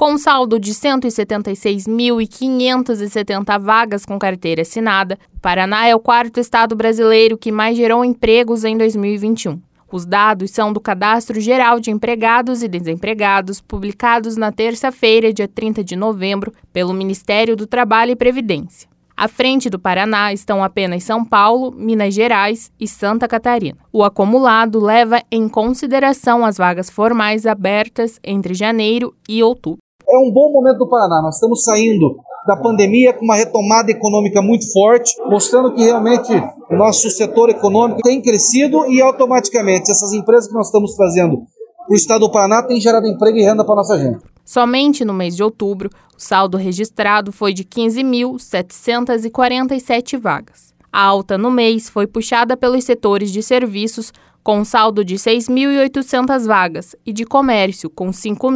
Com saldo de 176.570 vagas com carteira assinada, o Paraná é o quarto estado brasileiro que mais gerou empregos em 2021. Os dados são do Cadastro Geral de Empregados e Desempregados, publicados na terça-feira, dia 30 de novembro, pelo Ministério do Trabalho e Previdência. À frente do Paraná estão apenas São Paulo, Minas Gerais e Santa Catarina. O acumulado leva em consideração as vagas formais abertas entre janeiro e outubro. É um bom momento do Paraná. Nós estamos saindo da pandemia com uma retomada econômica muito forte, mostrando que realmente o nosso setor econômico tem crescido e automaticamente essas empresas que nós estamos trazendo para o estado do Paraná têm gerado emprego e renda para a nossa gente. Somente no mês de outubro, o saldo registrado foi de 15.747 vagas. A alta no mês foi puxada pelos setores de serviços, com um saldo de 6.800 vagas, e de comércio, com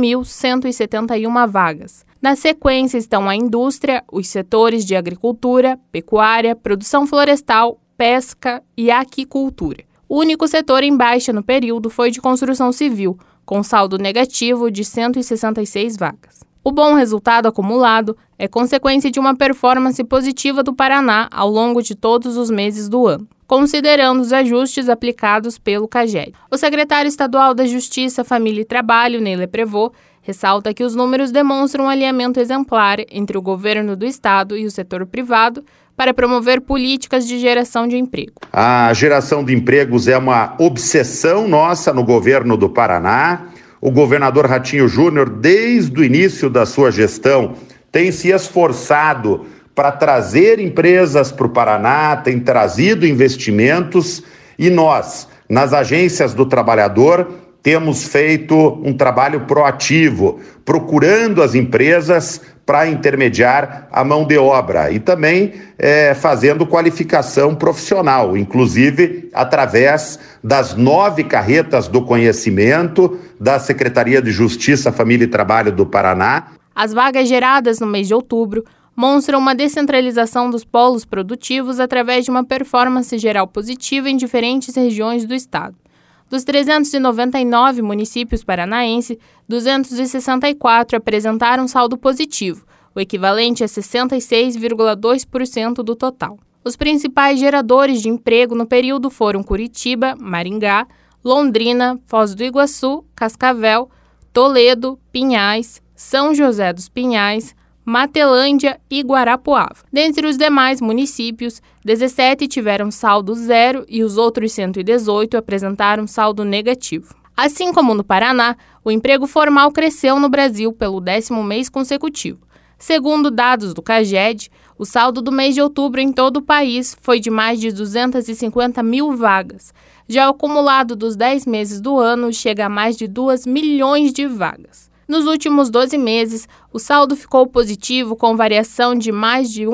5.171 vagas. Na sequência estão a indústria, os setores de agricultura, pecuária, produção florestal, pesca e aquicultura. O único setor em baixa no período foi de construção civil, com saldo negativo de 166 vagas. O bom resultado acumulado é consequência de uma performance positiva do Paraná ao longo de todos os meses do ano, considerando os ajustes aplicados pelo CAGED. O secretário estadual da Justiça, Família e Trabalho, Neila Prevot, ressalta que os números demonstram um alinhamento exemplar entre o governo do estado e o setor privado para promover políticas de geração de emprego. A geração de empregos é uma obsessão nossa no governo do Paraná. O governador Ratinho Júnior, desde o início da sua gestão, tem se esforçado para trazer empresas para o Paraná, tem trazido investimentos e nós, nas agências do trabalhador, temos feito um trabalho proativo, procurando as empresas para intermediar a mão de obra e também fazendo qualificação profissional, inclusive através das 9 carretas do conhecimento da Secretaria de Justiça, Família e Trabalho do Paraná. As vagas geradas no mês de outubro mostram uma descentralização dos polos produtivos através de uma performance geral positiva em diferentes regiões do estado. Dos 399 municípios paranaenses, 264 apresentaram saldo positivo, o equivalente a 66,2% do total. Os principais geradores de emprego no período foram Curitiba, Maringá, Londrina, Foz do Iguaçu, Cascavel, Toledo, Pinhais, São José dos Pinhais, Matelândia e Guarapuava. Dentre os demais municípios, 17 tiveram saldo zero e os outros 118 apresentaram saldo negativo. Assim como no Paraná, o emprego formal cresceu no Brasil pelo 10º mês consecutivo. Segundo dados do CAGED, o saldo do mês de outubro em todo o país foi de mais de 250 mil vagas. Já o acumulado dos 10 meses do ano chega a mais de 2 milhões de vagas. Nos últimos 12 meses, o saldo ficou positivo com variação de mais de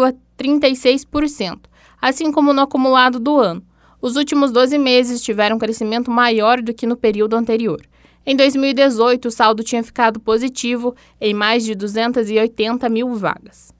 1,36%, assim como no acumulado do ano. Os últimos 12 meses tiveram um crescimento maior do que no período anterior. Em 2018, o saldo tinha ficado positivo em mais de 280 mil vagas.